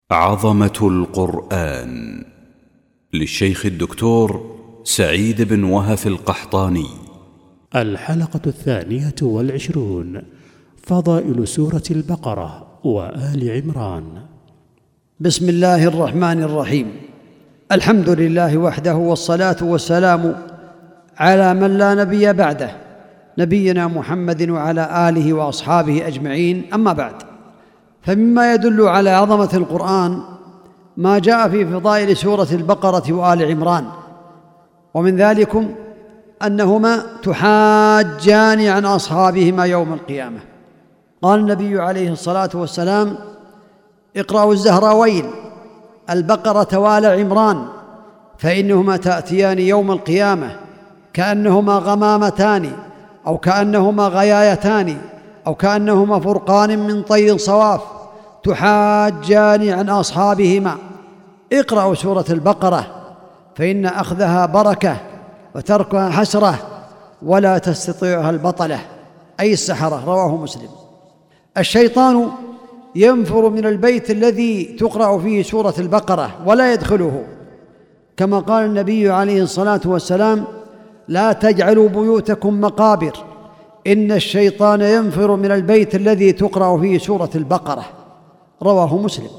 عظمة القرآن للشيخ الدكتور سعيد بن وهف القحطاني. الحلقة 22. فضائل سورة البقرة وآل عمران. بسم الله الرحمن الرحيم. الحمد لله وحده، والصلاة والسلام على من لا نبي بعده، نبينا محمد وعلى آله وأصحابه أجمعين. أما بعد، فمما يدل على عظمة القرآن ما جاء في فضائل سورة البقرة وآل عمران، ومن ذلكم أنهما تحاجان عن أصحابهما يوم القيامة. قال النبي عليه الصلاة والسلام: اقرأوا الزهراوين البقرة وآل عمران فإنهما تأتيان يوم القيامة كأنهما غمامتان أو كأنهما غيايتان أو كأنهما فرقان من طير صواف تحاجان عن أصحابهما. اقرأوا سورة البقرة فإن أخذها بركة وتركها حسرة ولا تستطيعها البطلة، أي السحرة. رواه مسلم. الشيطان ينفر من البيت الذي تقرأ فيه سورة البقرة ولا يدخله، كما قال النبي عليه الصلاة والسلام: لا تجعلوا بيوتكم مقابر، إن الشيطان ينفر من البيت الذي تقرأ فيه سورة البقرة. رواه مسلم.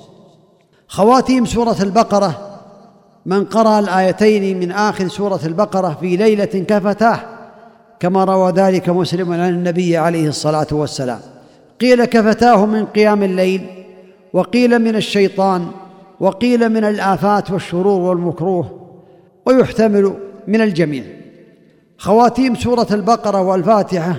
خواتيم سورة البقرة: من قرأ الآيتين من آخر سورة البقرة في ليلة كفتاه، كما روى ذلك مسلم عن النبي عليه الصلاة والسلام. قيل كفتاه من قيام الليل، وقيل من الشيطان، وقيل من الآفات والشرور والمكروه، ويحتمل من الجميع. خواتيم سورة البقرة والفاتحة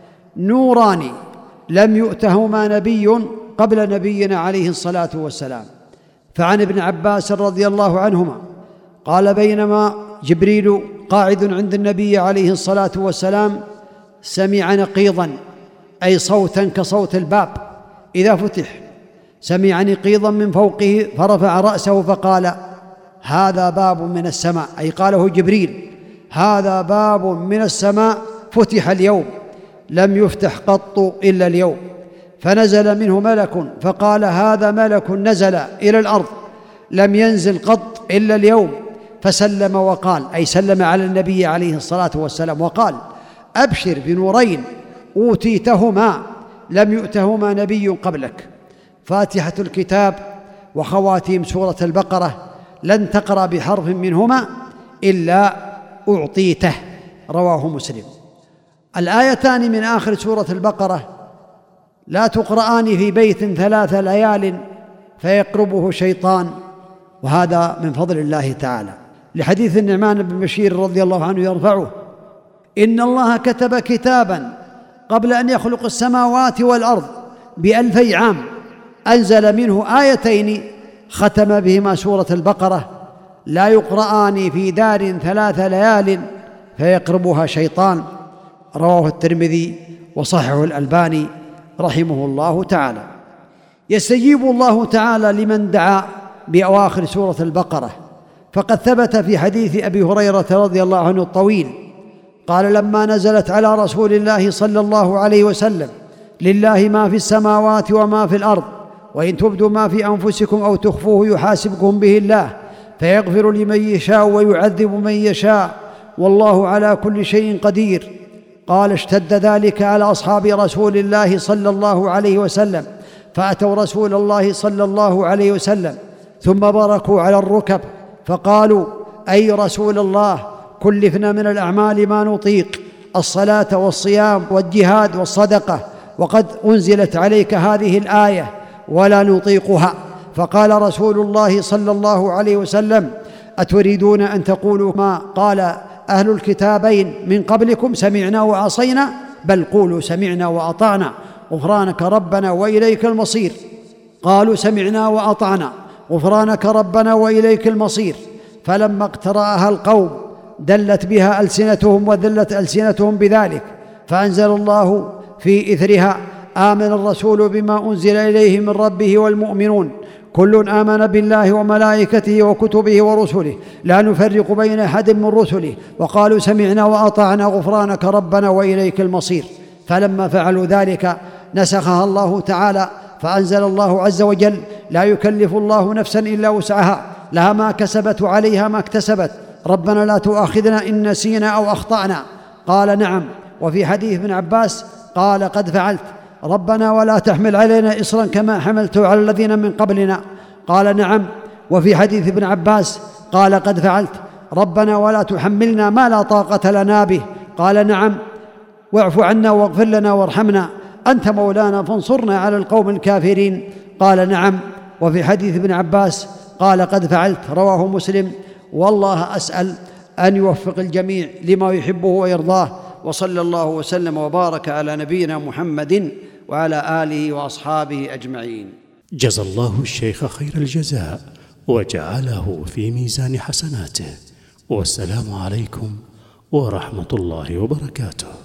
نوران لم يؤتهما نبي قبل نبينا عليه الصلاة والسلام. فعن ابن عباس رضي الله عنهما قال: بينما جبريل قاعد عند النبي عليه الصلاة والسلام سمع نقيضا، أي صوتا كصوت الباب إذا فتح، سمع نقيضا من فوقه فرفع رأسه فقال: هذا باب من السماء، أي قاله جبريل: هذا باب من السماء فتح اليوم، لم يفتح قط إلا اليوم. فنزل منه ملك فقال: هذا ملك نزل إلى الأرض، لم ينزل قط إلا اليوم. فسلم وقال، أي سلم على النبي عليه الصلاة والسلام وقال: أبشر بنورين أوتيتهما لم يؤتهما نبي قبلك. فاتحة الكتاب وخواتيم سورة البقرة لن تقرأ بحرف منهما إلا أعطيته. رواه مسلم. الآيتان من آخر سورة البقرة لا تقرآن في بيت 3 ليال فيقربه شيطان، وهذا من فضل الله تعالى، لحديث النعمان بن بشير رضي الله عنه يرفعه: إن الله كتب كتابا قبل أن يخلق السماوات والأرض ب2000 عام، أنزل منه آيتين ختم بهما سورة البقرة، لا يقرآن في دار 3 ليال فيقربها شيطان. رواه الترمذي وصححه الألباني رحمه الله تعالى. يستجيب الله تعالى لمن دعا بأواخر سورة البقرة، فقد ثبت في حديث أبي هريرة رضي الله عنه الطويل قال: لما نزلت على رسول الله صلى الله عليه وسلم: لله ما في السماوات وما في الأرض، وإن تبدوا ما في أنفسكم أو تخفوه يحاسبكم به الله، فيغفر لمن يشاء ويعذب من يشاء، والله على كل شيء قدير. قال: اشتد ذلك على أصحاب رسول الله صلى الله عليه وسلم، فأتوا رسول الله صلى الله عليه وسلم ثم بركوا على الركب فقالوا: أي رسول الله، كلفنا من الأعمال ما نطيق، الصلاة والصيام والجهاد والصدقة، وقد أنزلت عليك هذه الآية ولا نطيقها. فقال رسول الله صلى الله عليه وسلم: أتريدون أن تقولوا ما قال أهل الكتابين من قبلكم: سمعنا وعصينا؟ بل قولوا سمعنا وأطعنا غفرانك ربنا وإليك المصير. قالوا: سمعنا وأطعنا غفرانك ربنا وإليك المصير. فلما اقترأها القوم دلت بها ألسنتهم وذلت ألسنتهم بذلك، فأنزل الله في إثرها: آمن الرسول بما أنزل إليه من ربه والمؤمنون كل آمن بالله وملائكته وكتبه ورسله لا نفرق بين أحد من رسله، وقالوا سمعنا وأطعنا غفرانك ربنا وإليك المصير. فلما فعلوا ذلك نسخها الله تعالى فأنزل الله عز وجل: لا يكلف الله نفسا إلا وسعها، لها ما كسبت وعليها ما اكتسبت، ربنا لا تؤاخذنا إن نسينا أو أخطأنا. قال: نعم. وفي حديث ابن عباس قال: قد فعلت، ربنا ولا تحمل علينا إصرا كما حملته على الذين من قبلنا. قال: نعم. وفي حديث ابن عباس قال: قد فعلت، ربنا ولا تحملنا ما لا طاقة لنا به. قال: نعم. واعف عنا واغفر لنا وارحمنا، أنت مولانا فانصرنا على القوم الكافرين. قال: نعم. وفي حديث ابن عباس قال: قد فعلت، رواه مسلم. والله أسأل أن يوفق الجميع لما يحبه ويرضاه، وصلى الله وسلم وبارك على نبينا محمد وعلى آله وأصحابه أجمعين. جزى الله الشيخ خير الجزاء وجعله في ميزان حسناته. والسلام عليكم ورحمة الله وبركاته.